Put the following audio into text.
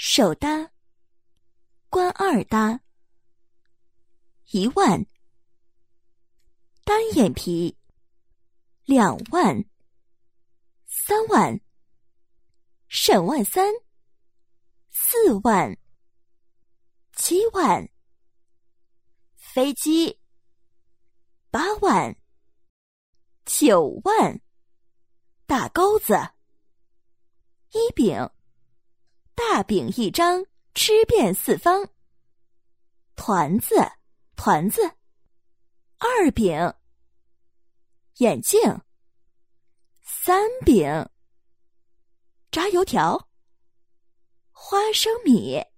手搭，官二搭，1万；单眼皮2万、3万、沈万三4万、7万；飞机8万、9万；大钩子1饼，大饼1张，吃遍四方；团子2饼，眼镜3饼，炸油条，花生米